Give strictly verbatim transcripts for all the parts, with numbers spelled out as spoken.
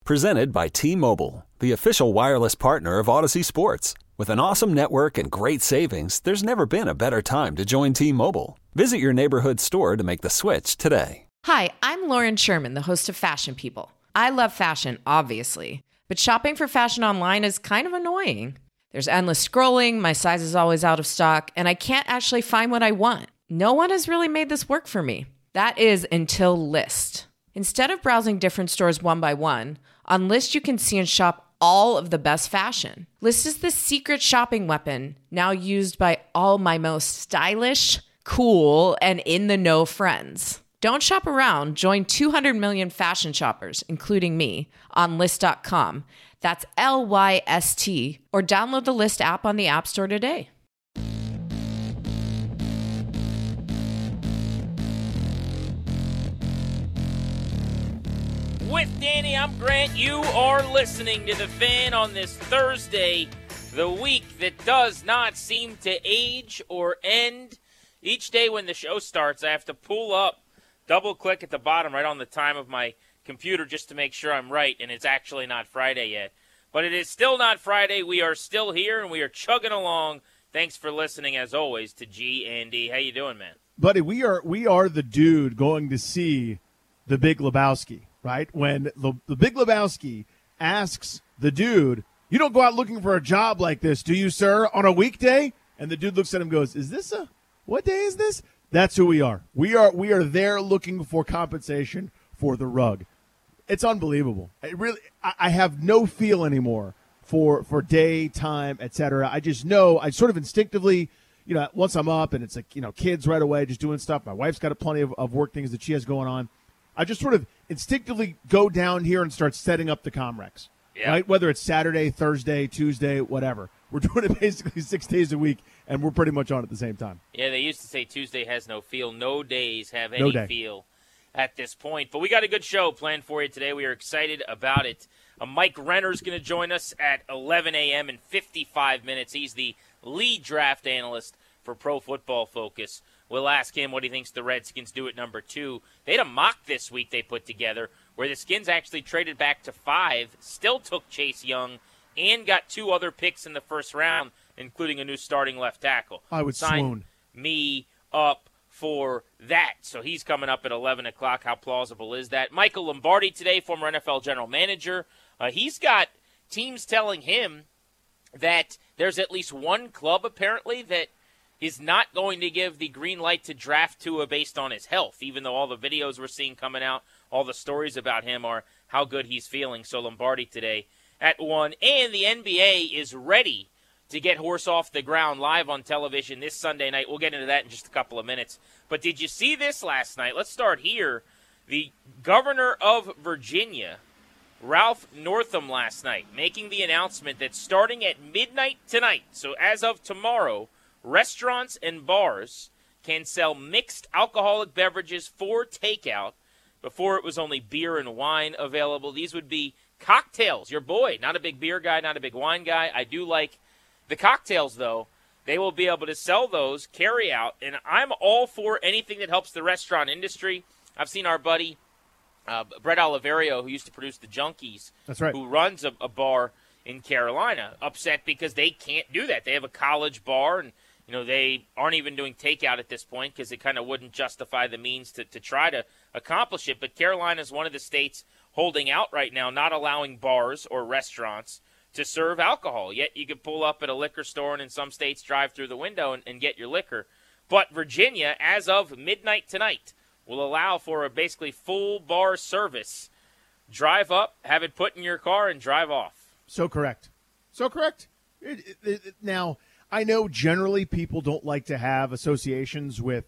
Presented by T-Mobile, the official wireless partner of Odyssey Sports. With an awesome network and great savings, there's never been a better time to join T-Mobile. Visit your neighborhood store to make the switch today. Hi, I'm Lauren Sherman, the host of Fashion People. I love fashion, obviously, but shopping for fashion online is kind of annoying. There's endless scrolling, my size is always out of stock, and I can't actually find what I want. No one has really made this work for me. That is until Lyst. Instead of browsing different stores one by one, on Lyst you can see and shop all of the best fashion. Lyst is the secret shopping weapon now used by all my most stylish, cool, and in-the-know friends. Don't shop around. Join two hundred million fashion shoppers, including me, on Lyst dot com. That's L Y S T, or download the Lyst app on the App Store today. With Danny, I'm Grant. You are listening to The Fan on this Thursday, the week that does not seem to age or end. Each day when the show starts, I have to pull up, double-click at the bottom right on the time of my computer just to make sure I'm right, and it's actually not Friday yet. But it is still not Friday. We are still here, and we are chugging along. Thanks for listening, as always, to G and D. How you doing, man? Buddy, we are we are the dude going to see The Big Lebowski, right? When the, the Big Lebowski asks the dude, you don't go out looking for a job like this, do you, sir, on a weekday? And the dude looks at him and goes, is this a, what day is this? That's who we are. We are we are there looking for compensation for the rug. It's unbelievable. It really, I, I have no feel anymore for for day, time, et cetera. I just know, I sort of instinctively, you know, once I'm up and it's like, you know, kids right away just doing stuff. My wife's got a plenty of, of work things that she has going on. I just sort of instinctively go down here and start setting up the Comrex, yeah. Right? Whether it's Saturday, Thursday, Tuesday, whatever. We're doing it basically six days a week, and we're pretty much on at the same time. Yeah, they used to say Tuesday has no feel. No days have any no day. feel at this point. But we got a good show planned for you today. We are excited about it. Uh, Mike Renner's going to join us at eleven a.m. in fifty-five minutes. He's the lead draft analyst for Pro Football Focus. We'll ask him what he thinks the Redskins do at number two. They had a mock this week they put together where the Skins actually traded back to five, still took Chase Young, and got two other picks in the first round, including a new starting left tackle. I would Sign swoon. me up for that. So he's coming up at eleven o'clock. How plausible is that? Michael Lombardi today, former N F L general manager. Uh, he's got teams telling him that there's at least one club, apparently, that is not going to give the green light to draft Tua based on his health, even though all the videos we're seeing coming out, all the stories about him are how good he's feeling. So Lombardi today at one. And the N B A is ready to get horse off the ground live on television this Sunday night. We'll get into that in just a couple of minutes. But did you see this last night? Let's start here. The governor of Virginia, Ralph Northam, last night, making the announcement that starting at midnight tonight, so as of tomorrow, restaurants and bars can sell mixed alcoholic beverages for takeout. Before it was only beer and wine available. These would be cocktails. Your boy, not a big beer guy, not a big wine guy. I do like the cocktails, though. They will be able to sell those, carry out, and I'm all for anything that helps the restaurant industry. I've seen our buddy, uh, Brett Oliverio, who used to produce the Junkies, That's right. who runs a, a bar in Carolina, upset because they can't do that. They have a college bar, and you know they aren't even doing takeout at this point because it kind of wouldn't justify the means to, to try to accomplish it. But Carolina is one of the states holding out right now, not allowing bars or restaurants to serve alcohol. Yet you could pull up at a liquor store and in some states drive through the window and, and get your liquor. But Virginia, as of midnight tonight, will allow for a basically full bar service. Drive up, have it put in your car, and drive off. So correct. So correct. It, it, it, now, I know generally people don't like to have associations with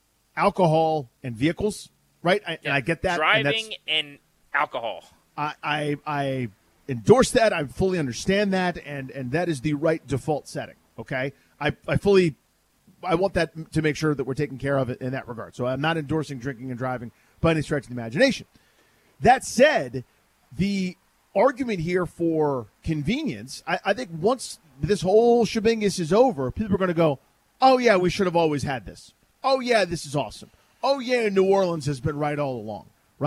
alcohol and vehicles, right? I, yeah. And I get that. Driving and, and alcohol. I, I I endorse that. I fully understand that, and, and that is the right default setting, okay? I, I fully I want that to make sure that we're taking care of it in that regard. So I'm not endorsing drinking and driving by any stretch of the imagination. That said, the argument here for convenience, I, I think once this whole shebingus is over, people are going to go, oh, yeah, we should have always had this. Oh, yeah, this is awesome. Oh, yeah, New Orleans has been right all along, right?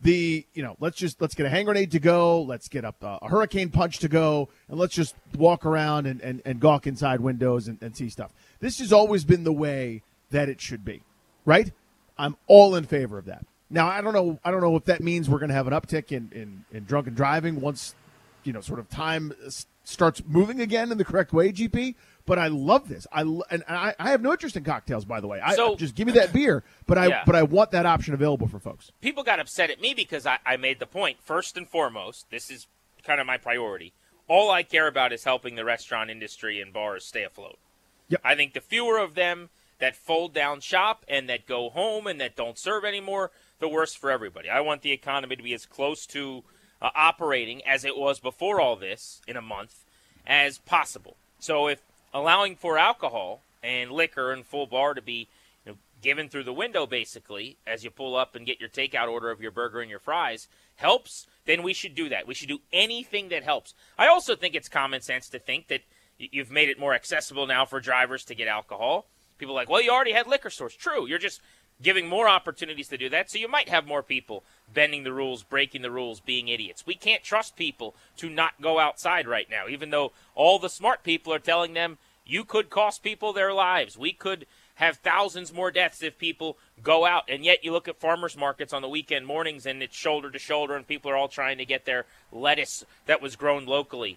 the, you know, let's just, let's get a hand grenade to go, let's get up a, a hurricane punch to go, and let's just walk around and, and, and gawk inside windows and, and see stuff. This has always been the way that it should be, right? I'm all in favor of that. Now, I don't know, I don't know if that means we're going to have an uptick in, in, in drunken driving once, you know, sort of time starts moving again in the correct way, G P. But I love this. I and I, I have no interest in cocktails, by the way. I, so, just give me that beer. But I yeah. but I want that option available for folks. People got upset at me because I, I made the point. First and foremost, this is kind of my priority. All I care about is helping the restaurant industry and bars stay afloat. Yep. I think the fewer of them that fold down shop and that go home and that don't serve anymore, the worse for everybody. I want the economy to be as close to uh, operating as it was before all this in a month as possible. So if allowing for alcohol and liquor and full bar to be you know, given through the window, basically, as you pull up and get your takeout order of your burger and your fries, helps, then we should do that. We should do anything that helps. I also think it's common sense to think that you've made it more accessible now for drivers to get alcohol. People are like, well, you already had liquor stores. True. You're just giving more opportunities to do that, so you might have more people bending the rules, breaking the rules, being idiots. We can't trust people to not go outside right now, even though all the smart people are telling them you could cost people their lives. We could have thousands more deaths if people go out, and yet you look at farmers markets on the weekend mornings, and it's shoulder to shoulder, and people are all trying to get their lettuce that was grown locally.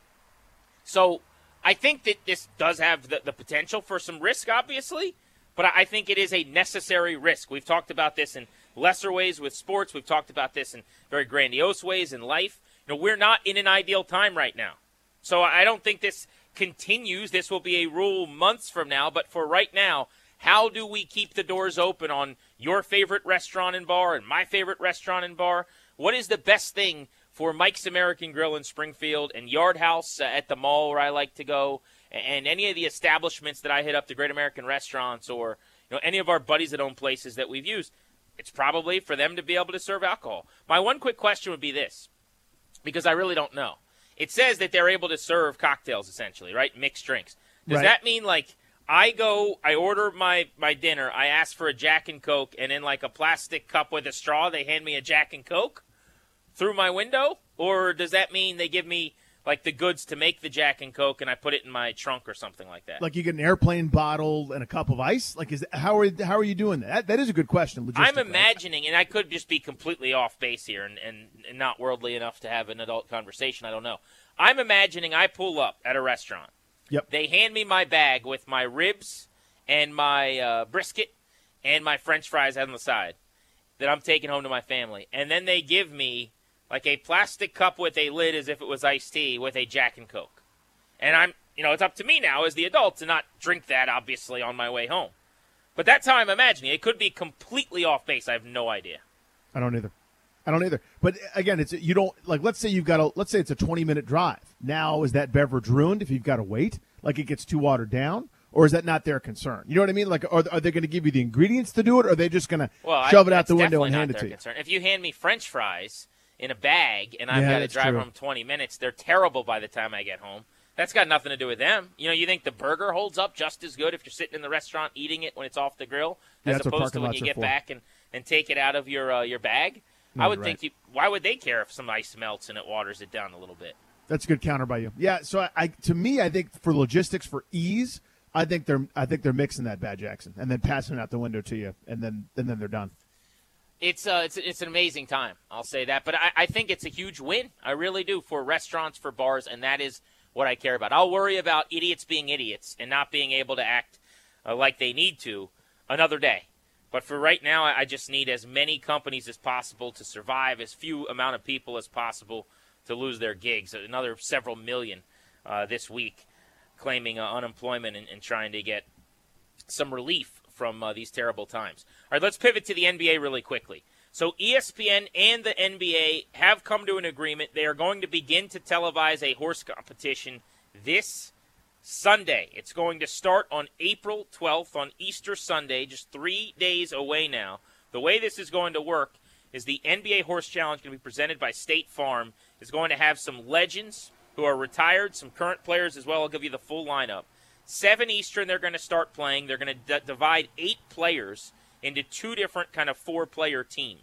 So I think that this does have the, the potential for some risk, obviously, but I think it is a necessary risk. We've talked about this in lesser ways with sports. We've talked about this in very grandiose ways in life. You know, we're not in an ideal time right now. So I don't think this continues. This will be a rule months from now. But for right now, how do we keep the doors open on your favorite restaurant and bar and my favorite restaurant and bar? What is the best thing for Mike's American Grill in Springfield and Yard House at the mall where I like to go, and any of the establishments that I hit up, the Great American Restaurants, or you know any of our buddies that own places that we've used? It's probably for them to be able to serve alcohol. My one quick question would be this, because I really don't know. It says that they're able to serve cocktails, essentially, right? Mixed drinks. Does Right. that mean, like, I go, I order my, my dinner, I ask for a Jack and Coke, and in, like, a plastic cup with a straw, they hand me a Jack and Coke through my window? Or does that mean they give me, like, the goods to make the Jack and Coke, and I put it in my trunk or something like that? Like you get an airplane bottle and a cup of ice? Like, is how are how are you doing that? That, that is a good question. I'm logistically. imagining, and I could just be completely off base here and, and, and not worldly enough to have an adult conversation. I don't know. I'm imagining I pull up at a restaurant. Yep. They hand me my bag with my ribs and my uh, brisket and my French fries on the side that I'm taking home to my family. And then they give me like a plastic cup with a lid as if it was iced tea with a Jack and Coke. And I'm, you know, it's up to me now as the adult to not drink that, obviously, on my way home. But that's how I'm imagining it. It could be completely off base. I have no idea. I don't either. I don't either. But again, it's you don't like. Let's say you've got a. Let's say it's a twenty minute drive. Now is that beverage ruined if you've got to wait? Like it gets too watered down, or is that not their concern? You know what I mean? Like, are, are they going to give you the ingredients to do it, or are they just going to well, shove I, it out the that's window and definitely hand not it their to you? concern. If you hand me French fries in a bag and I've Yeah, got to that's drive true. home twenty minutes, they're terrible by the time I get home. That's got nothing to do with them. You know, you think the burger holds up just as good if you're sitting in the restaurant eating it when it's off the grill, Yeah, as that's what opposed to parking when lots you are get for. back and, and take it out of your uh, your bag? No, I would you're think right. you. Why would they care if some ice melts and it waters it down a little bit? That's a good counter by you. Yeah. So I, I to me, I think for logistics, for ease, I think they're I think they're mixing that Bad Jackson and then passing it out the window to you, and then and then they're done. It's uh, it's it's an amazing time. I'll say that, but I, I think it's a huge win. I really do for restaurants, for bars, and that is what I care about. I'll worry about idiots being idiots and not being able to act uh, like they need to another day. But for right now, I just need as many companies as possible to survive, as few amount of people as possible to lose their gigs. Another several million uh, this week claiming uh, unemployment and, and trying to get some relief from uh, these terrible times. All right, let's pivot to the N B A really quickly. So E S P N and the N B A have come to an agreement. They are going to begin to televise a horse competition this Sunday. It's going to start on April twelfth on Easter Sunday, just three days away now. The way this is going to work is the N B A Horse Challenge, going to be presented by State Farm, is going to have some legends who are retired, some current players as well. I'll give you the full lineup. seven Eastern, they're going to start playing. They're going to d- divide eight players into two different kind of four-player teams.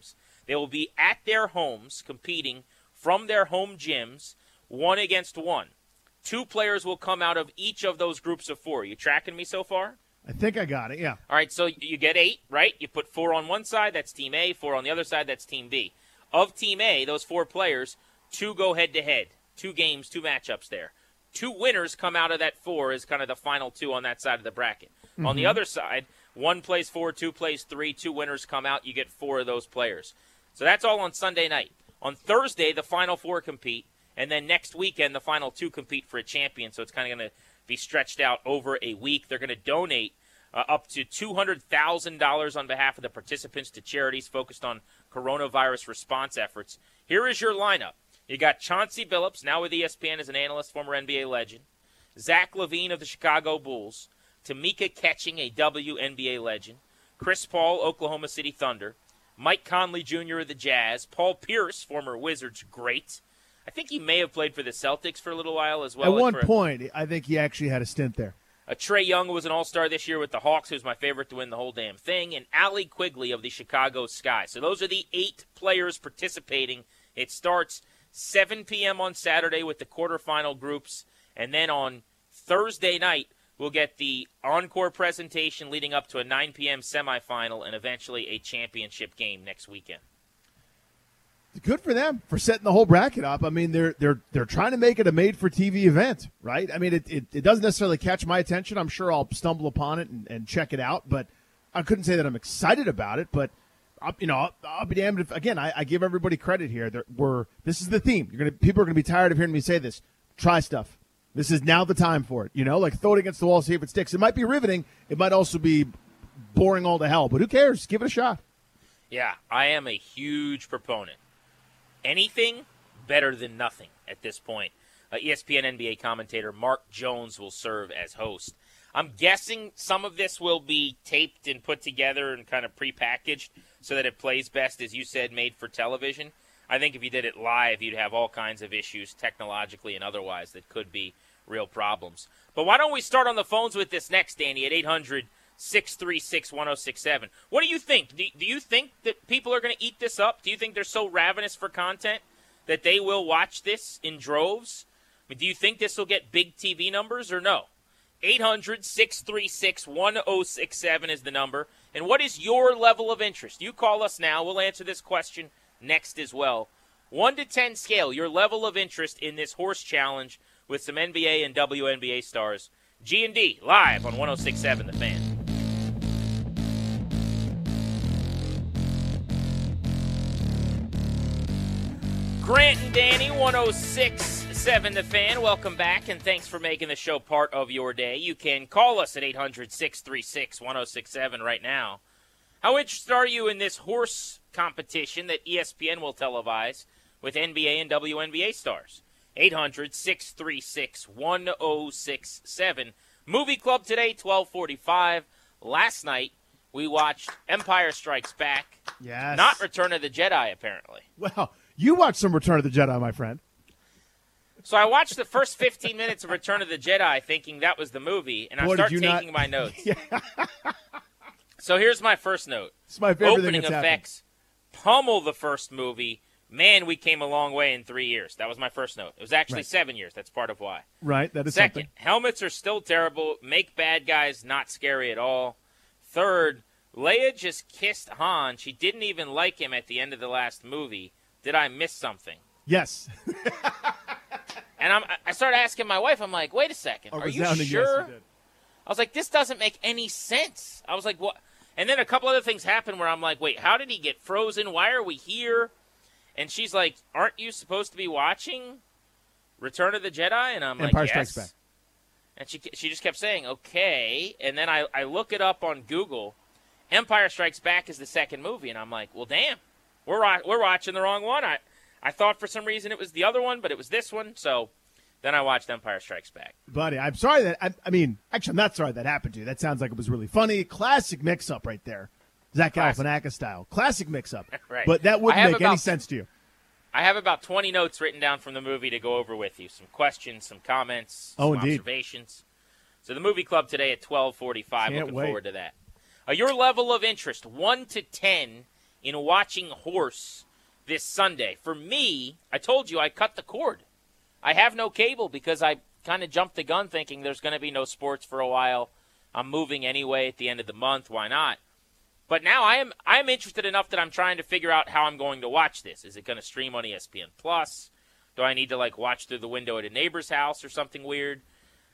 They will be at their homes competing from their home gyms, one against one. Two players will come out of each of those groups of four. You tracking me so far? I think I got it, yeah. All right, so you get eight, right? You put four on one side, that's Team A. Four on the other side, that's Team B. Of Team A, those four players, two go head-to-head. Two games, two matchups there. Two winners come out of that four as kind of the final two on that side of the bracket. Mm-hmm. On the other side, one plays four, two plays three, two winners come out, you get four of those players. So that's all on Sunday night. On Thursday, the final four compete, and then next weekend, the final two compete for a champion, so it's kind of going to be stretched out over a week. They're going to donate uh, up to two hundred thousand dollars on behalf of the participants to charities focused on coronavirus response efforts. Here is your lineup. You got Chauncey Billups, now with E S P N as an analyst, former N B A legend. Zach LaVine of the Chicago Bulls. Tamika Catching, a W N B A legend. Chris Paul, Oklahoma City Thunder. Mike Conley Junior of the Jazz. Paul Pierce, former Wizards great. I think he may have played for the Celtics for a little while as well. At one for, point, I think he actually had a stint there. Uh, Trae Young was an all-star this year with the Hawks, who's my favorite to win the whole damn thing. And Allie Quigley of the Chicago Sky. So those are the eight players participating. It starts seven p.m. on Saturday with the quarterfinal groups. And then on Thursday night, we'll get the encore presentation leading up to a nine p.m. semifinal and eventually a championship game next weekend. Good for them for setting the whole bracket up. I mean, they're they're they're trying to make it a made-for-T V event, right? I mean, it, it, it doesn't necessarily catch my attention. I'm sure I'll stumble upon it and, and check it out, but I couldn't say that I'm excited about it. But I'll, you know, I'll, I'll be damned if again. I, I give everybody credit here. That we're this is the theme. You're gonna people are gonna be tired of hearing me say this. Try stuff. This is now the time for it. You know, like throw it against the wall, see if it sticks. It might be riveting. It might also be boring all to hell. But who cares? Give it a shot. Yeah, I am a huge proponent. Anything better than nothing at this point. Uh, E S P N N B A commentator Mark Jones will serve as host. I'm guessing some of this will be taped and put together and kind of prepackaged so that it plays best, as you said, made for television. I think if you did it live, you'd have all kinds of issues technologically and otherwise that could be real problems. But why don't we start on the phones with this next, Danny, at eight hundred, six three six, one oh six seven. What do you think? Do, do you think that people are going to eat this up? Do you think they're so ravenous for content that they will watch this in droves? I mean, do you think this will get big T V numbers or no? eight hundred, six three six, one oh six seven is the number. And what is your level of interest? You call us now. We'll answer this question next as well. one to ten scale, your level of interest in this horse challenge with some N B A and W N B A stars. G and D, live on one oh six seven The Fan. Grant and Danny, one oh six seven The Fan. Welcome back, and thanks for making the show part of your day. You can call us at eight hundred, six three six, one oh six seven right now. How interested are you in this horse competition that E S P N will televise with N B A and W N B A stars? eight hundred, six three six, one oh six seven. Movie Club today, twelve forty-five. Last night, we watched Empire Strikes Back. Yes. Not Return of the Jedi, apparently. Well, you watched some Return of the Jedi, my friend. So I watched the first fifteen minutes of Return of the Jedi thinking that was the movie, and Boy, I start did you taking not... my notes. Yeah. So here's my first note. It's my favorite Opening thing that's effects pummel the first movie. Man, we came a long way in three years. That was my first note. It was actually Right. seven years. That's part of why. Right, that is Second, something. helmets are still terrible. Make bad guys not scary at all. Third, Leia just kissed Han. She didn't even like him at the end of the last movie. Did I miss something? Yes. And I'm, I started asking my wife, I'm like, wait a second. A Are you resounding sure? yes, you did. I was like, this doesn't make any sense. I was like, what? And then a couple other things happened where I'm like, wait, how did he get frozen? Why are we here? And she's like, aren't you supposed to be watching Return of the Jedi? And I'm Empire like, yes. Strikes Back. And she she just kept saying, okay. And then I, I look it up on Google. Empire Strikes Back is the second movie. And I'm like, well, damn. We're we're watching the wrong one. I, I thought for some reason it was the other one, but it was this one. So then I watched Empire Strikes Back. Buddy, I'm sorry that, I, I mean, actually, I'm not sorry that happened to you. That sounds like it was really funny. Classic mix-up right there. Zach Classic. Galifianakis style. Classic mix-up. Right. But that I wouldn't have make any about- sense to you. I have about twenty notes written down from the movie to go over with you. Some questions, some comments, Oh, some indeed. observations. So the movie club today at twelve forty-five. Can't Looking wait. forward to that. Uh, your level of interest, one to ten, in watching horse this Sunday. For me, I told you I cut the cord. I have no cable because I kind of jumped the gun thinking there's going to be no sports for a while. I'm moving anyway at the end of the month. Why not? But now I am I am interested enough that I'm trying to figure out how I'm going to watch this. Is it going to stream on E S P N Plus? Do I need to like watch through the window at a neighbor's house or something weird?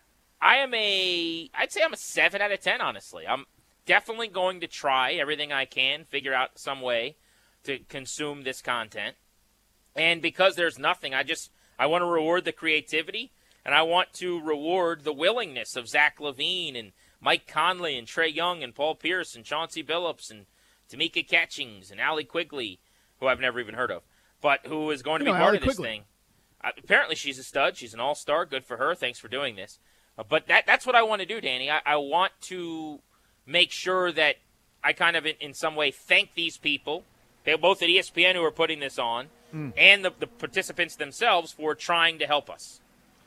I am a I'd say I'm a seven out of ten, honestly. I'm definitely going to try everything I can, figure out some way to consume this content. And because there's nothing, I just I want to reward the creativity, and I want to reward the willingness of Zach LaVine and Mike Conley and Trae Young and Paul Pierce and Chauncey Billups and Tamika Catchings and Allie Quigley, who I've never even heard of, but who is going to you be know, part Allie of this Quigley. thing. Uh, apparently she's a stud. She's an all-star. Good for her. Thanks for doing this. Uh, but that that's what I want to do, Danny. I, I want to make sure that I kind of in, in some way thank these people, they both at E S P N who are putting this on, mm. and the, the participants themselves for trying to help us.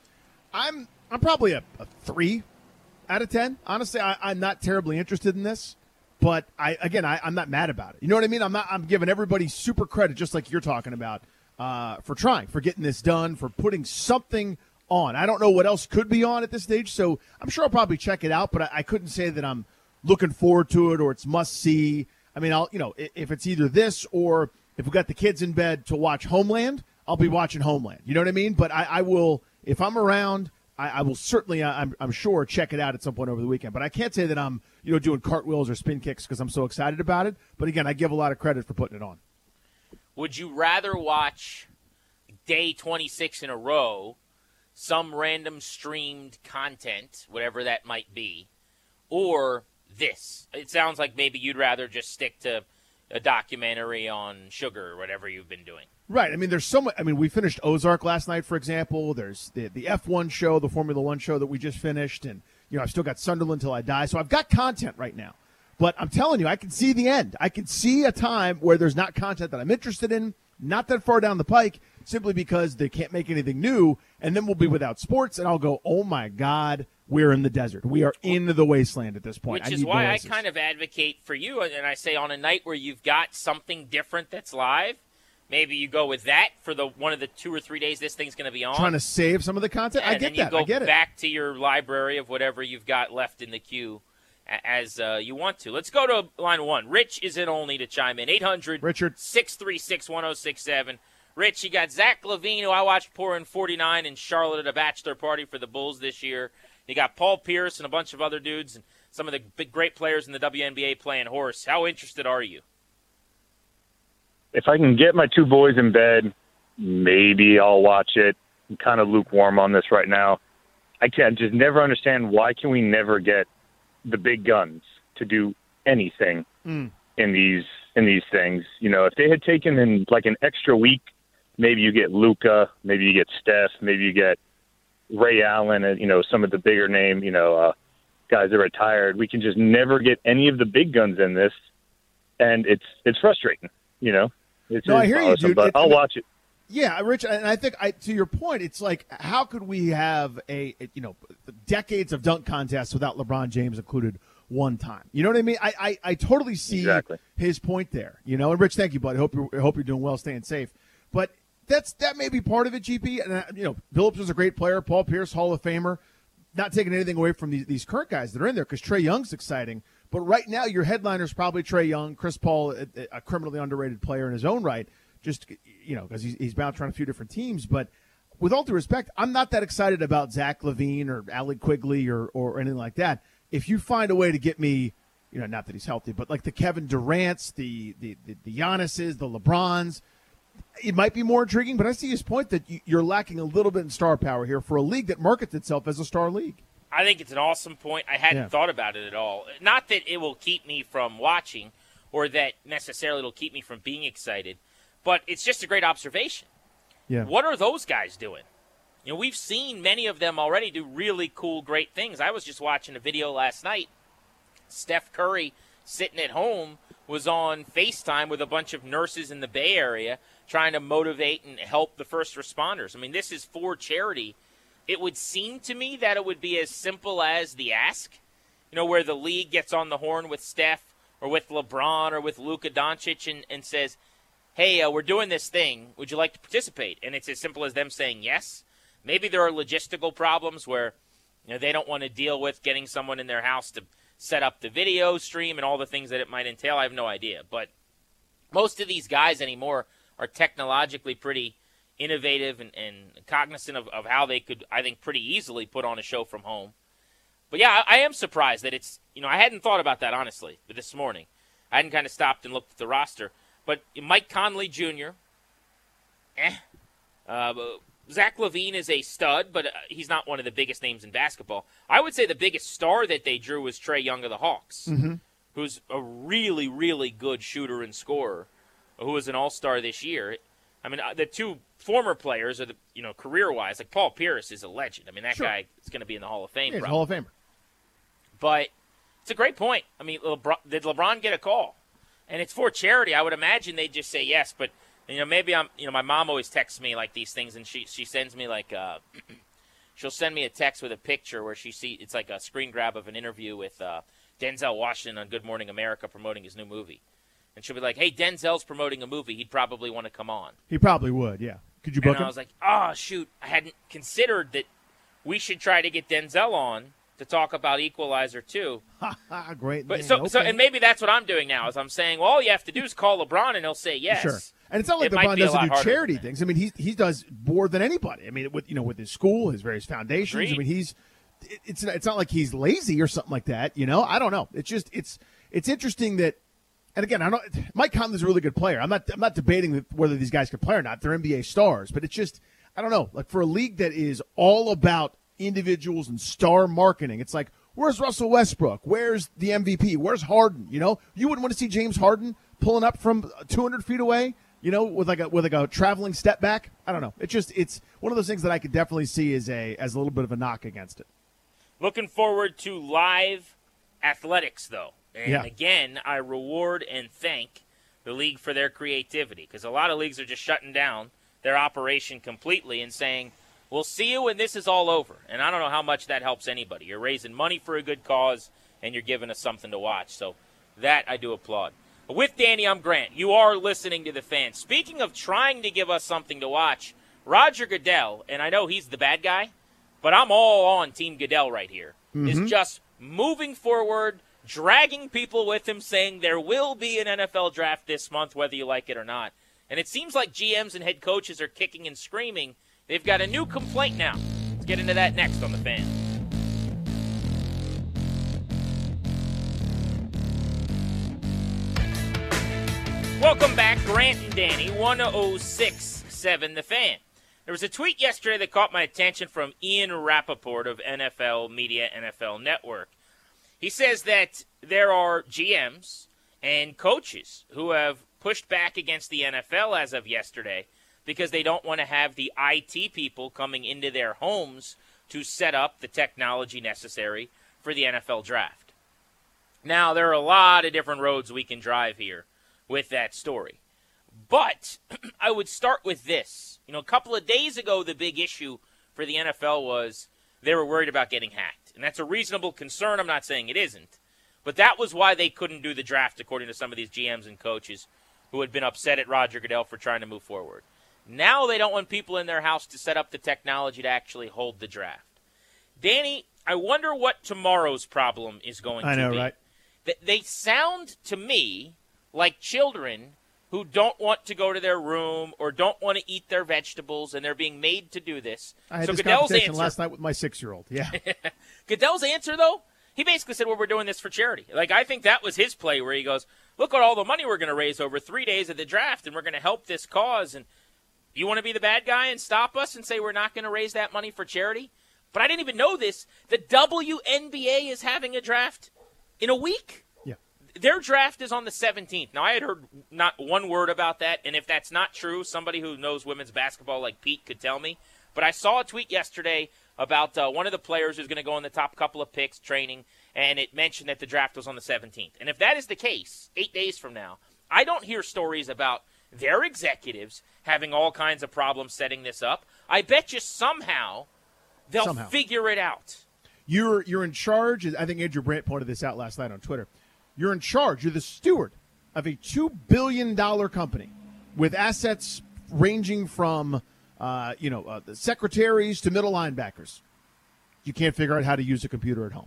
I'm I'm probably a, a three out of ten. Honestly, I, I'm not terribly interested in this, but I again I, I'm not mad about it. You know what I mean? I'm not. I'm giving everybody super credit, just like you're talking about, uh, for trying, for getting this done, for putting something on. I don't know what else could be on at this stage, so I'm sure I'll probably check it out. But I, I couldn't say that I'm looking forward to it or it's must see. I mean, I'll you know if it's either this or if we got the kids in bed to watch Homeland, I'll be watching Homeland. You know what I mean? But I, I will if I'm around. I will certainly, I'm, I'm sure, check it out at some point over the weekend. But I can't say that I'm, you know, doing cartwheels or spin kicks because I'm so excited about it. But again, I give a lot of credit for putting it on. Would you rather watch day twenty-six in a row, some random streamed content, whatever that might be, or this? It sounds like maybe you'd rather just stick to a documentary on sugar or whatever you've been doing. Right. I mean, there's so much. I mean, we finished Ozark last night, for example. There's the, the F one show, the Formula One show that we just finished. And, you know, I've still got Sunderland Till I Die. So I've got content right now. But I'm telling you, I can see the end. I can see a time where there's not content that I'm interested in, not that far down the pike, simply because they can't make anything new. And then we'll be without sports. And I'll go, oh, my God, we're in the desert. We are in the wasteland at this point. Which I is need why Oasis. I kind of advocate for you. And I say on a night where you've got something different that's live, maybe you go with that for the one of the two or three days this thing's going to be on. Trying to save some of the content? Yeah, I get and then that. you go I get it. back to your library of whatever you've got left in the queue as uh, you want to. Let's go to line one. Rich is in only to chime in. eight hundred, Richard. six three six, one oh six seven. Rich, you got Zach LaVine, who I watched pour in forty-nine in Charlotte at a bachelor party for the Bulls this year. You got Paul Pierce and a bunch of other dudes and some of the big great players in the W N B A playing horse. How interested are you? If I can get my two boys in bed, maybe I'll watch it. I'm kind of lukewarm on this right now. I can't just never understand why can we never get the big guns to do anything mm. in these in these things. You know, if they had taken in like an extra week, maybe you get Luka, maybe you get Steph, maybe you get Ray Allen, and you know some of the bigger name, you know, uh, guys that are retired. We can just never get any of the big guns in this, and it's it's frustrating. You know. It's no, I hear you, dude. But it, I'll watch it. Yeah, Rich, and I think I, to your point, it's like, how could we have a, a you know decades of dunk contests without LeBron James included one time? You know what I mean? I I, I totally see exactly. his point there. You know, and Rich, thank you, buddy. Hope you hope you're doing well, staying safe. But that's that may be part of it, G P. And uh, you know, Billups was a great player. Paul Pierce, Hall of Famer. Not taking anything away from these, these current guys that are in there because Trae Young's exciting. But right now, your headliner is probably Trae Young, Chris Paul, a, a criminally underrated player in his own right, just, you know, because he's, he's bounced around a few different teams. But with all due respect, I'm not that excited about Zach LaVine or Allie Quigley or, or anything like that. If you find a way to get me, you know, not that he's healthy, but like the Kevin Durant's, the, the, the, the Giannis's, the LeBrons, it might be more intriguing. But I see his point that you're lacking a little bit in star power here for a league that markets itself as a star league. I think it's an awesome point. I hadn't yeah. thought about it at all. Not that it will keep me from watching or that necessarily it'll keep me from being excited, but it's just a great observation. Yeah. What are those guys doing? You know, we've seen many of them already do really cool, great things. I was just watching a video last night. Steph Curry, sitting at home, was on FaceTime with a bunch of nurses in the Bay Area trying to motivate and help the first responders. I mean, this is for charity. It would seem to me that it would be as simple as the ask, you know, where the league gets on the horn with Steph or with LeBron or with Luka Doncic and, and says, hey, uh, we're doing this thing. Would you like to participate? And it's as simple as them saying yes. Maybe there are logistical problems where you know they don't want to deal with getting someone in their house to set up the video stream and all the things that it might entail. I have no idea. But most of these guys anymore are technologically pretty innovative and, and cognizant of, of how they could, I think, pretty easily put on a show from home. But, yeah, I, I am surprised that it's, you know, I hadn't thought about that, honestly, this morning. I hadn't kind of stopped and looked at the roster. But Mike Conley Junior, eh. Uh, Zach LaVine is a stud, but uh, he's not one of the biggest names in basketball. I would say the biggest star that they drew was Trae Young of the Hawks, mm-hmm. who's a really, really good shooter and scorer, who was an all-star this year. I mean, the two former players are the, you know, career-wise, like Paul Pierce is a legend. I mean, that sure. guy is going to be in the Hall of Fame. Yeah, he's a probably. Hall of Famer. But it's a great point. I mean, LeBron, did LeBron get a call? And it's for charity. I would imagine they'd just say yes. But, you know, maybe I'm, you know, my mom always texts me like these things, and she she sends me like, uh, she'll send me a text with a picture where she see it's like a screen grab of an interview with uh, Denzel Washington on Good Morning America promoting his new movie. And she'll be like, hey, Denzel's promoting a movie. He'd probably want to come on. He probably would, yeah. Could you book and him? I was like, oh, shoot. I hadn't considered that we should try to get Denzel on to talk about Equalizer two. Great. But man. so, okay. so, and maybe that's what I'm doing now is I'm saying, well, all you have to do is call LeBron and he'll say yes. Sure. And it's not like It might LeBron be a doesn't lot do harder charity than that. things. I mean, he he does more than anybody. I mean, with you know, with his school, his various foundations. Agreed. I mean, he's it, it's it's not like he's lazy or something like that. You know, I don't know. It's just it's it's interesting that. And again, I don't. Mike Conley's a really good player. I'm not. I'm not debating whether these guys can play or not. They're N B A stars, but it's just. I don't know. Like for a league that is all about individuals and star marketing, it's like, where's Russell Westbrook? Where's the M V P? Where's Harden? You know, you wouldn't want to see James Harden pulling up from two hundred feet away. You know, with like a with like a traveling step back. I don't know. It just it's one of those things that I could definitely see as a as a little bit of a knock against it. Looking forward to live athletics, though. And yeah. again, I reward and thank the league for their creativity because a lot of leagues are just shutting down their operation completely and saying, we'll see you when this is all over. And I don't know how much that helps anybody. You're raising money for a good cause, and you're giving us something to watch. So that I do applaud. With Danny, I'm Grant. You are listening to The Fan. Speaking of trying to give us something to watch, Roger Goodell, and I know he's the bad guy, but I'm all on Team Goodell right here, mm-hmm. is just moving forward, dragging people with him, saying there will be an N F L draft this month, whether you like it or not. And it seems like G Ms and head coaches are kicking and screaming. They've got a new complaint now. Let's get into that next on The Fan. Welcome back, Grant and Danny, one oh six point seven The Fan. There was a tweet yesterday that caught my attention from Ian Rappaport of N F L Media N F L Network. He says that there are G Ms and coaches who have pushed back against the N F L as of yesterday because they don't want to have the I T people coming into their homes to set up the technology necessary for the N F L draft. Now, there are a lot of different roads we can drive here with that story. But I would start with this. You know, a couple of days ago, the big issue for the N F L was they were worried about getting hacked. And that's a reasonable concern. I'm not saying it isn't. But that was why they couldn't do the draft, according to some of these G Ms and coaches who had been upset at Roger Goodell for trying to move forward. Now they don't want people in their house to set up the technology to actually hold the draft. Danny, I wonder what tomorrow's problem is going I to know, be. right? They sound to me like children who don't want to go to their room or don't want to eat their vegetables, and they're being made to do this. I had so this Goodell's conversation answer, last night with my six-year-old. Yeah. Goodell's answer, though, he basically said, well, we're doing this for charity. Like, I think that was his play where he goes, look at all the money we're going to raise over three days of the draft, and we're going to help this cause. And you want to be the bad guy and stop us and say we're not going to raise that money for charity? But I didn't even know this. The W N B A is having a draft in a week. Yeah. Their draft is on the seventeenth. Now, I had heard not one word about that, and if that's not true, somebody who knows women's basketball like Pete could tell me. But I saw a tweet yesterday about uh, one of the players who's going to go in the top couple of picks training, and it mentioned that the draft was on the seventeenth. And if that is the case, eight days from now, I don't hear stories about their executives having all kinds of problems setting this up. I bet you somehow they'll Somehow. figure it out. You're you're in charge. I think Andrew Brandt pointed this out last night on Twitter. You're in charge. You're the steward of a two billion dollars company with assets ranging from, uh, you know, uh, the secretaries to middle linebackers. You can't figure out how to use a computer at home.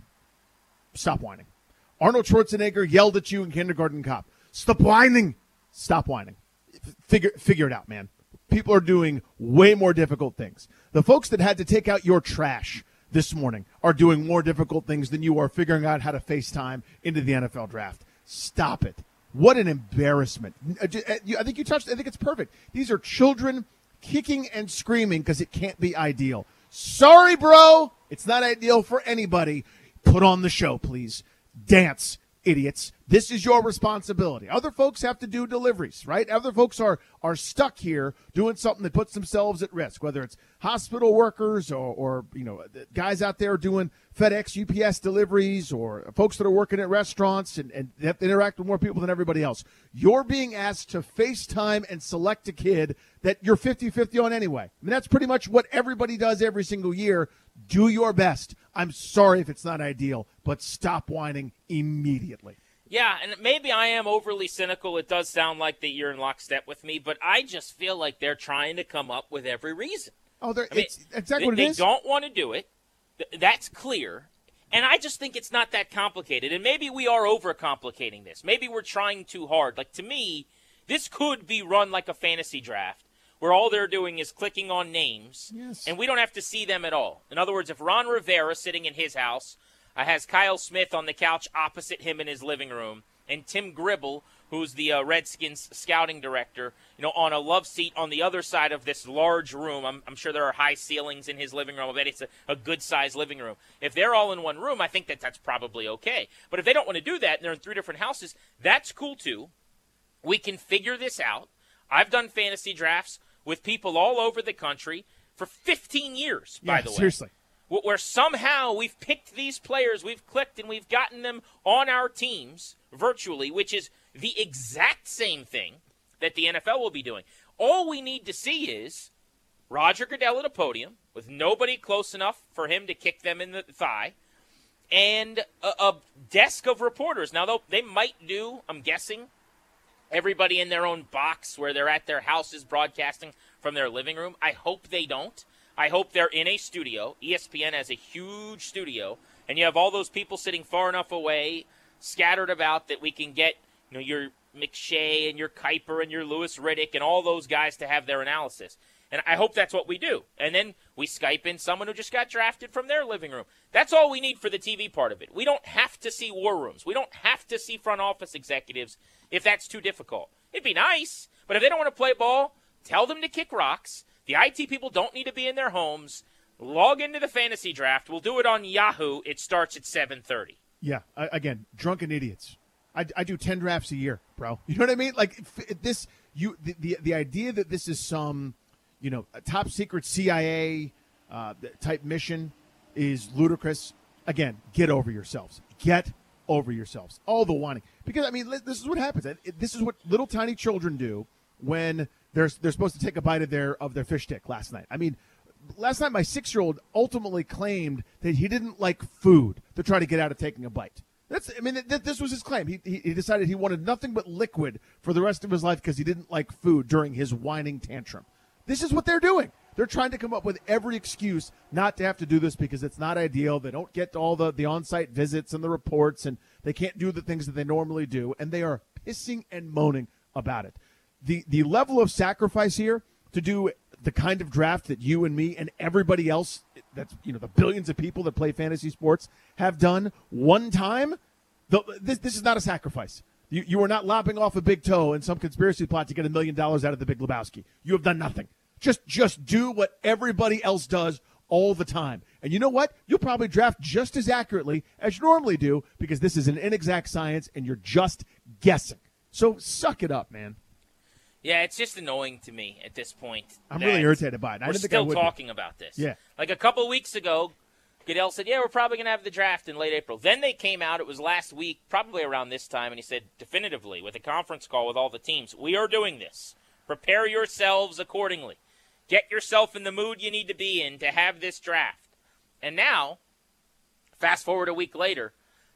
Stop whining. Arnold Schwarzenegger yelled at you in Kindergarten Cop. Stop whining. Stop whining. Figure, figure it out, man. People are doing way more difficult things. The folks that had to take out your trash this morning are doing more difficult things than you are figuring out how to FaceTime into the N F L draft. Stop it. What an embarrassment. I think you touched, I think it's perfect. These are children kicking and screaming because it can't be ideal. Sorry, bro. It's not ideal for anybody. Put on the show, please. Dance, idiots. This is your responsibility. Other folks have to do deliveries, right? Other folks are are stuck here doing something that puts themselves at risk, whether it's hospital workers or, or you know, guys out there doing FedEx, U P S deliveries, or folks that are working at restaurants and, and they have to interact with more people than everybody else. You're being asked to FaceTime and select a kid that you're fifty-fifty on anyway. I mean, that's pretty much what everybody does every single year. Do your best. I'm sorry if it's not ideal, but stop whining immediately. Yeah, and maybe I am overly cynical. It does sound like that you're in lockstep with me, but I just feel like they're trying to come up with every reason. Oh, they're, I mean, it's exactly they, what it they is. They don't want to do it. That's clear. And I just think it's not that complicated. And maybe we are overcomplicating this. Maybe we're trying too hard. Like, to me, this could be run like a fantasy draft where all they're doing is clicking on names, yes. and we don't have to see them at all. In other words, if Ron Rivera, sitting in his house, uh, has Kyle Smith on the couch opposite him in his living room, and Tim Gribble, who's the uh, Redskins scouting director, you know, on a love seat on the other side of this large room. I'm, I'm sure there are high ceilings in his living room. I bet it's a, a good-sized living room. If they're all in one room, I think that that's probably okay. But if they don't want to do that and they're in three different houses, that's cool too. We can figure this out. I've done fantasy drafts with people all over the country for fifteen years, by yeah, the way. Seriously. Where somehow we've picked these players, we've clicked, and we've gotten them on our teams virtually, which is the exact same thing that the N F L will be doing. All we need to see is Roger Goodell at a podium with nobody close enough for him to kick them in the thigh, and a, a desk of reporters. Now, they might do, I'm guessing, everybody in their own box where they're at their houses broadcasting from their living room. I hope they don't. I hope they're in a studio. E S P N has a huge studio, and you have all those people sitting far enough away, scattered about, that we can get, you know, your McShay and your Kuiper and your Louis Riddick and all those guys to have their analysis. And I hope that's what we do. And then we Skype in someone who just got drafted from their living room. That's all we need for the T V part of it. We don't have to see war rooms. We don't have to see front office executives if that's too difficult. It'd be nice, but if they don't want to play ball, tell them to kick rocks. The I T people don't need to be in their homes. Log into the fantasy draft. We'll do it on Yahoo. It starts at seven thirty. Yeah, I, again, drunken idiots. I, I do ten drafts a year, bro. You know what I mean? Like this, you the the, the idea that this is some, you know, a top secret C I A uh, type mission is ludicrous. Again, get over yourselves. Get over yourselves. All the whining. Because, I mean, this is what happens. This is what little tiny children do when they're they're supposed to take a bite of their of their fish stick last night. I mean, last night my six-year-old ultimately claimed that he didn't like food to try to get out of taking a bite. That's I mean, th- this was his claim. He, he he decided he wanted nothing but liquid for the rest of his life because he didn't like food during his whining tantrum. This is what they're doing. They're trying to come up with every excuse not to have to do this because it's not ideal. They don't get all the, the on-site visits and the reports, and they can't do the things that they normally do, and they are pissing and moaning about it. The the level of sacrifice here to do the kind of draft that you and me and everybody else, that's, you know, the billions of people that play fantasy sports have done one time, the, this this is not a sacrifice. You you are not lopping off a big toe in some conspiracy plot to get a million dollars out of the Big Lebowski. You have done nothing. Just just do what everybody else does all the time. And you know what? You'll probably draft just as accurately as you normally do because this is an inexact science and you're just guessing. So suck it up, man. Yeah, it's just annoying to me at this point. I'm really irritated by it. I we're didn't think still I would talking be. about this. Yeah. Like a couple of weeks ago, Goodell said, yeah, we're probably going to have the draft in late April. Then they came out, it was last week, probably around this time, and he said definitively with a conference call with all the teams, we are doing this. Prepare yourselves accordingly. Get yourself in the mood you need to be in to have this draft. And now, fast forward a week later,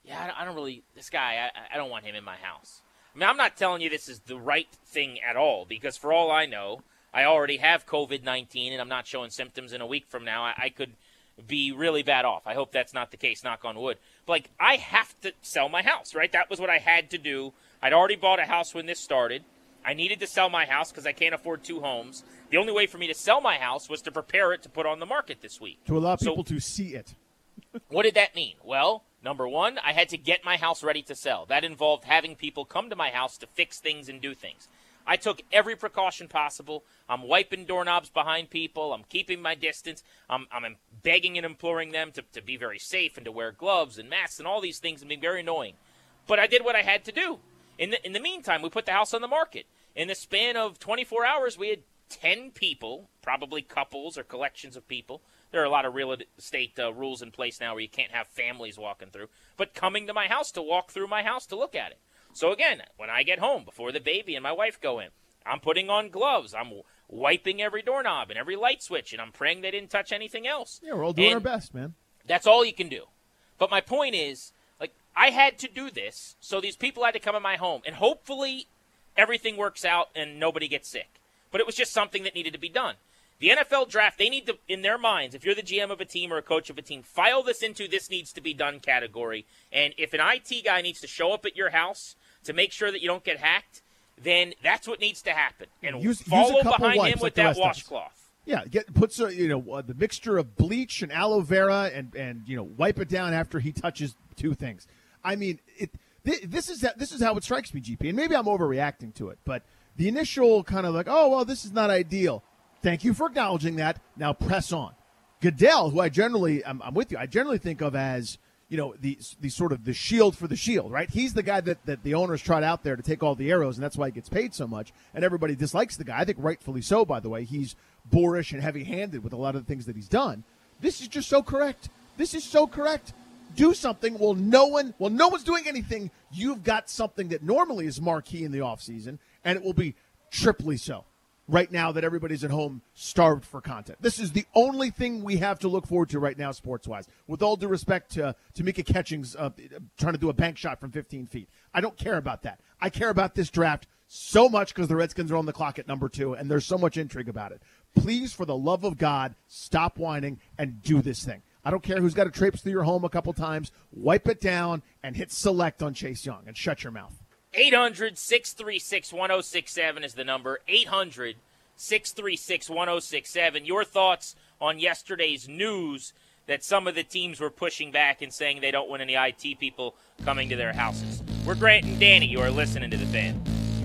yeah, I don't, I don't really, this guy, I, I don't want him in my house. I mean, I'm not telling you this is the right thing at all, because for all I know, I already have covid nineteen and I'm not showing symptoms. In a week from now, I, I could be really bad off. I hope that's not the case, knock on wood. But, like, I have to sell my house, right? That was what I had to do. I'd already bought a house when this started. I needed to sell my house because I can't afford two homes. The only way for me to sell my house was to prepare it to put on the market this week. To allow people so, to see it. What did that mean? Well, number one, I had to get my house ready to sell. That involved having people come to my house to fix things and do things. I took every precaution possible. I'm wiping doorknobs behind people. I'm keeping my distance. I'm, I'm begging and imploring them to, to be very safe and to wear gloves and masks and all these things and being very annoying. But I did what I had to do. In the, in the meantime, we put the house on the market. In the span of twenty-four hours, we had ten people, probably couples or collections of people. There are a lot of real estate uh, rules in place now where you can't have families walking through, but coming to my house to walk through my house to look at it. So again, when I get home, before the baby and my wife go in, I'm putting on gloves. I'm wiping every doorknob and every light switch, and I'm praying they didn't touch anything else. Yeah, we're all doing and our best, man. That's all you can do. But my point is, like, I had to do this, so these people had to come in my home, and hopefully everything works out and nobody gets sick. But it was just something that needed to be done. The N F L draft, they need to, in their minds, if you're the G M of a team or a coach of a team, file this into this needs to be done category. And if an I T guy needs to show up at your house to make sure that you don't get hacked, then that's what needs to happen. And use, follow use behind him like with that washcloth. washcloth. Yeah, get put some, you know, uh, the mixture of bleach and aloe vera, and and you know, wipe it down after he touches two things. I mean, it. Th- this is this is how it strikes me, G P. And maybe I'm overreacting to it, but the initial kind of like, oh well, this is not ideal. Thank you for acknowledging that. Now press on. Goodell, who I generally, I'm, I'm with you, I generally think of as, you know, the the sort of the shield for the shield, right? He's the guy that, that the owners trot out there to take all the arrows, and that's why he gets paid so much. And everybody dislikes the guy. I think rightfully so, by the way. He's boorish and heavy-handed with a lot of the things that he's done. This is just so correct. This is so correct. Do something. Well, no one, well, no one's doing anything. You've got something that normally is marquee in the offseason, and it will be triply so right now that everybody's at home starved for content. This is the only thing we have to look forward to right now sports-wise. With all due respect to Tamika Catchings uh, trying to do a bank shot from fifteen feet. I don't care about that. I care about this draft so much because the Redskins are on the clock at number two, and there's so much intrigue about it. Please, for the love of God, stop whining and do this thing. I don't care who's got to traipse through your home a couple times. Wipe it down and hit select on Chase Young and shut your mouth. eight hundred, six three six, one oh six seven is the number. eight hundred, six three six, one oh six seven. Your thoughts on yesterday's news that some of the teams were pushing back and saying they don't want any I T people coming to their houses. We're Grant and Danny. You are listening to The Fan.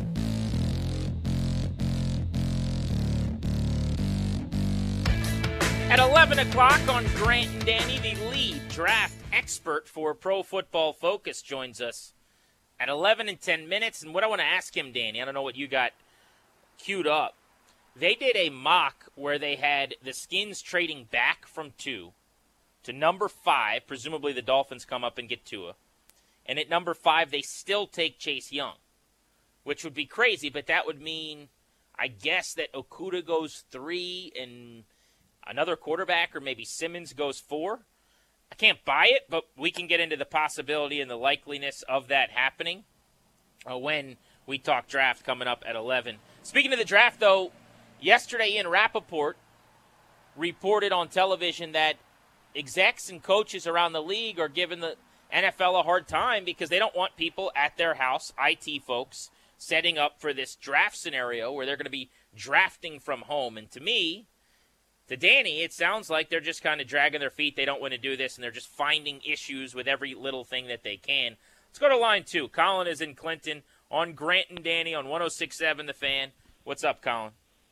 At eleven o'clock on Grant and Danny, the lead draft expert for Pro Football Focus joins us at eleven and ten minutes. And what I want to ask him, Danny, I don't know what you got queued up. They did a mock where they had the Skins trading back from two to number five. Presumably the Dolphins come up and get Tua. And at number five, they still take Chase Young, which would be crazy, but that would mean, I guess, that Okudah goes three and another quarterback, or maybe Simmons goes four. I can't buy it, but we can get into the possibility and the likeliness of that happening uh, when we talk draft coming up at eleven. Speaking of the draft, though, yesterday Ian Rappaport reported on television that execs and coaches around the league are giving the N F L a hard time because they don't want people at their house, I T folks, setting up for this draft scenario where they're going to be drafting from home. And to me, to Danny, it sounds like they're just kind of dragging their feet. They don't want to do this, and they're just finding issues with every little thing that they can. Let's go to line two. Colin is in Clinton on Grant and Danny on one oh six point seven The Fan. What's up, Colin?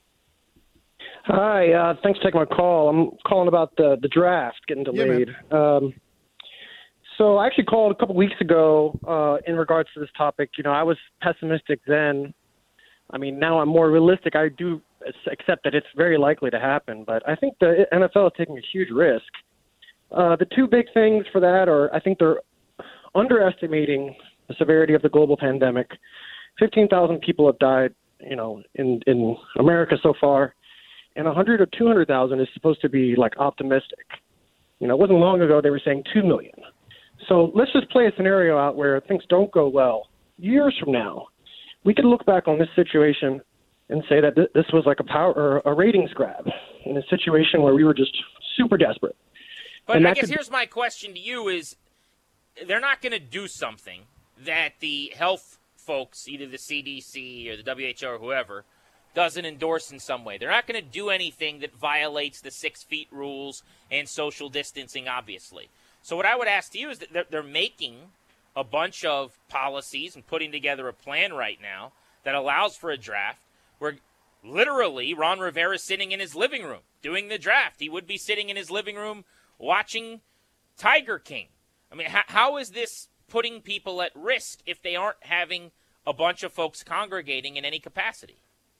Hi. Uh, thanks for taking my call. I'm calling about the, the draft getting delayed. Yeah, um, so I actually called a couple weeks ago uh, in regards to this topic. You know, I was pessimistic then. I mean, now I'm more realistic. I do accept that it's very likely to happen, but I think the N F L is taking a huge risk. Uh, the two big things for that are I think they're underestimating the severity of the global pandemic. fifteen thousand people have died, you know, in, in America so far, and one hundred or two hundred thousand is supposed to be, like, optimistic. You know, it wasn't long ago they were saying two million. So let's just play a scenario out where things don't go well. Years from now, we could look back on this situation and say that th- this was like a power or a ratings grab in a situation where we were just super desperate. But and I guess could... here's my question to you is, they're not going to do something that the health folks, either the C D C or the W H O or whoever, doesn't endorse in some way. They're not going to do anything that violates the six feet rules and social distancing, obviously. So what I would ask to you is that they're, they're making a bunch of policies and putting together a plan right now that allows for a draft where literally Ron Rivera is sitting in his living room doing the draft. He would be sitting in his living room watching Tiger King. I mean, how, how is this putting people at risk if they aren't having a bunch of folks congregating in any capacity?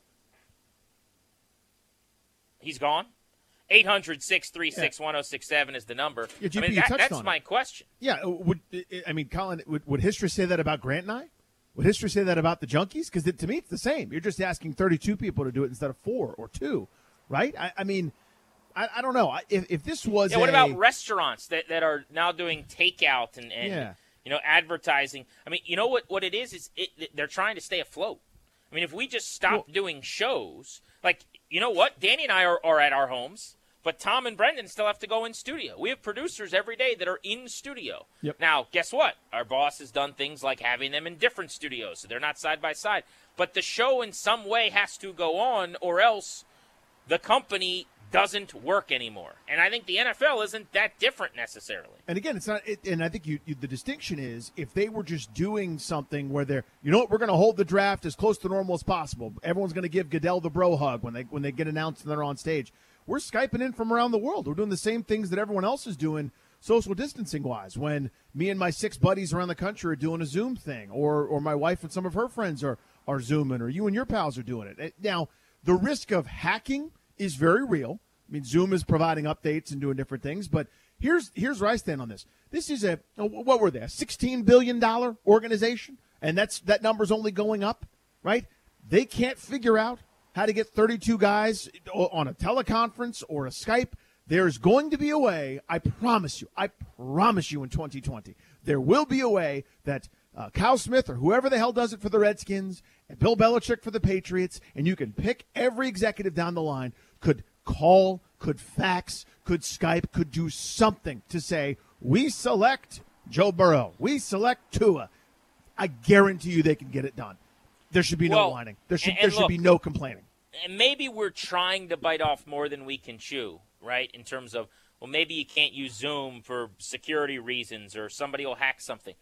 He's gone? eight hundred, six three six, one oh six seven is the number. Yeah, G P, I mean, that, that's my it. question. Yeah, would I mean, Colin, would, would history say that about Grant and I? Would history say that about the Junkies? Because to me, it's the same. You're just asking thirty-two people to do it instead of four or two, right? I, I mean, I, I don't know. If, if this was yeah, what a, about restaurants that, that are now doing takeout and, and yeah. you know, advertising? I mean, you know what, what it is? Is it, they're trying to stay afloat. I mean, if we just stop well, doing shows, like, you know what? Danny and I are, are at our homes. But Tom and Brendan still have to go in studio. We have producers every day that are in studio. Yep. Now, guess what? Our boss has done things like having them in different studios, so they're not side by side. But the show in some way has to go on, or else the company doesn't work anymore. And I think the N F L isn't that different necessarily. And again, it's not. It, and I think you, you, the distinction is if they were just doing something where they're, you know what, we're going to hold the draft as close to normal as possible. Everyone's going to give Goodell the bro hug when they when they get announced and they're on stage. We're Skyping in from around the world. We're doing the same things that everyone else is doing social distancing-wise. When me and my six buddies around the country are doing a Zoom thing, or or my wife and some of her friends are, are Zooming, or you and your pals are doing it. Now, the risk of hacking is very real. I mean, Zoom is providing updates and doing different things, but here's here's where I stand on this. This is a, what were they, a sixteen billion dollars organization, and that's that number's only going up, right? They can't figure out how to get thirty-two guys on a teleconference or a Skype. There's going to be a way, I promise you, I promise you in twenty twenty, there will be a way that uh, Kyle Smith or whoever the hell does it for the Redskins and Bill Belichick for the Patriots, and you can pick every executive down the line, could call, could fax, could Skype, could do something to say, we select Joe Burrow, we select Tua. I guarantee you they can get it done. There should be no well, whining. There should and, there and should look, be no complaining. And maybe we're trying to bite off more than we can chew, right? In terms of, well, maybe you can't use Zoom for security reasons or somebody will hack something.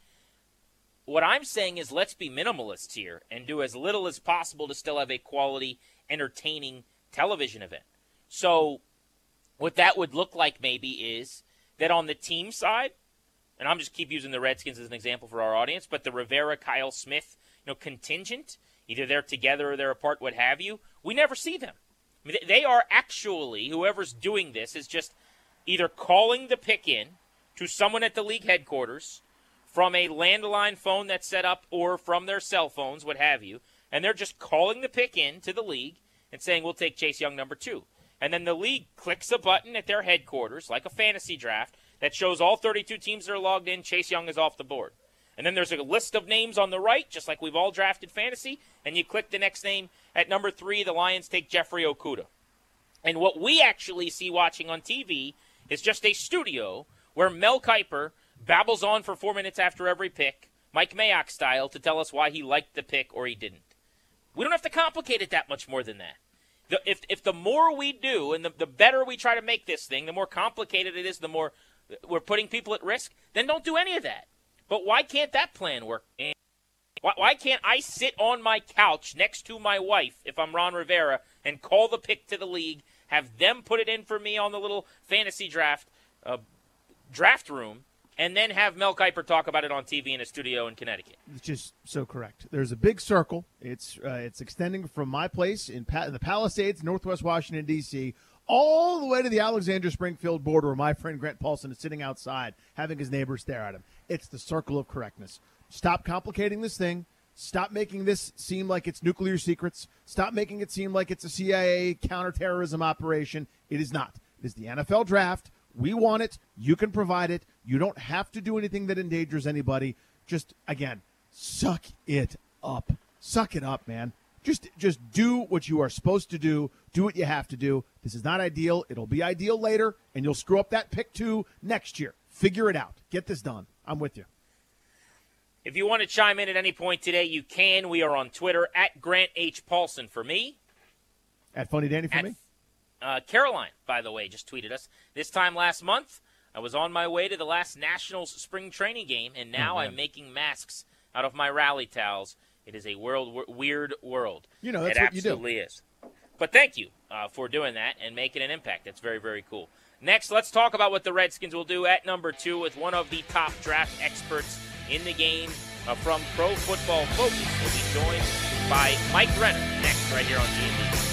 What I'm saying is let's be minimalists here and do as little as possible to still have a quality, entertaining television event. So what that would look like maybe is that on the team side, and I'm just keep using the Redskins as an example for our audience, but the Rivera, Kyle Smith, you know, contingent, either they're together or they're apart, what have you, we never see them. I mean, they are actually, whoever's doing this is just either calling the pick in to someone at the league headquarters from a landline phone that's set up or from their cell phones, what have you, and they're just calling the pick in to the league and saying, we'll take Chase Young number two. And then the league clicks a button at their headquarters, like a fantasy draft, that shows all thirty-two teams that are logged in, Chase Young is off the board. And then there's a list of names on the right, just like we've all drafted fantasy, and you click the next name. At number three, the Lions take Jeffrey Okudah. And what we actually see watching on T V is just a studio where Mel Kiper babbles on for four minutes after every pick, Mike Mayock style, to tell us why he liked the pick or he didn't. We don't have to complicate it that much more than that. The, if if the more we do and the, the better we try to make this thing, the more complicated it is, the more we're putting people at risk, then don't do any of that. But why can't that plan work? Why, why can't I sit on my couch next to my wife, if I'm Ron Rivera, and call the pick to the league, have them put it in for me on the little fantasy draft uh, draft room, and then have Mel Kiper talk about it on T V in a studio in Connecticut? It's just so correct. There's a big circle. It's uh, it's extending from my place in pa- the Palisades, Northwest Washington, D C, all the way to the Alexander Springfield border where my friend Grant Paulson is sitting outside having his neighbors stare at him. It's the circle of correctness. Stop complicating this thing. Stop making this seem like it's nuclear secrets. Stop making it seem like it's a C I A counterterrorism operation. It is not. It is the N F L draft We want it. You can provide it. You don't have to do anything that endangers anybody. Just, again, suck it up. Suck it up, man. Just just do what you are supposed to do. Do what you have to do. This is not ideal. It'll be ideal later, and you'll screw up that pick two next year. Figure it out. Get this done. I'm with you. If you want to chime in at any point today, you can. We are on Twitter at Grant H. Paulson for me. At Funny Danny for at, me. Uh, Caroline, by the way, just tweeted us. This time last month, I was on my way to the last Nationals spring training game, and now oh, I'm making masks out of my rally towels. It is a world w- weird world. You know, that's it what you do. It absolutely is. But thank you uh, for doing that and making an impact. That's very, very cool. Next, let's talk about what the Redskins will do at number two with one of the top draft experts in the game uh, from Pro Football Focus. We'll be joined by Mike Renner next right here on G and D.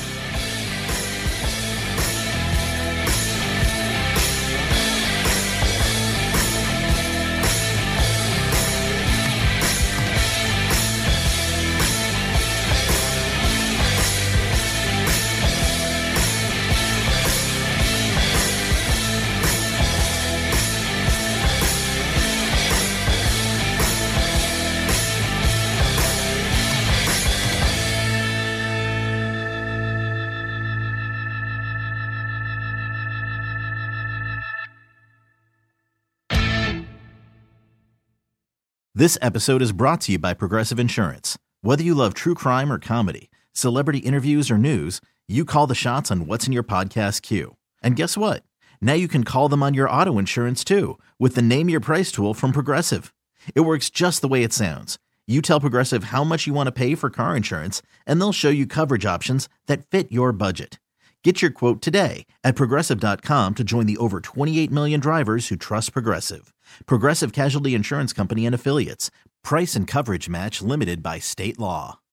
This episode is brought to you by Progressive Insurance. Whether you love true crime or comedy, celebrity interviews or news, you call the shots on what's in your podcast queue. And guess what? Now you can call them on your auto insurance too with the Name Your Price tool from Progressive. It works just the way it sounds. You tell Progressive how much you want to pay for car insurance, and they'll show you coverage options that fit your budget. Get your quote today at Progressive dot com to join the over twenty-eight million drivers who trust Progressive. Progressive Casualty Insurance Company and Affiliates. Price and coverage match limited by state law.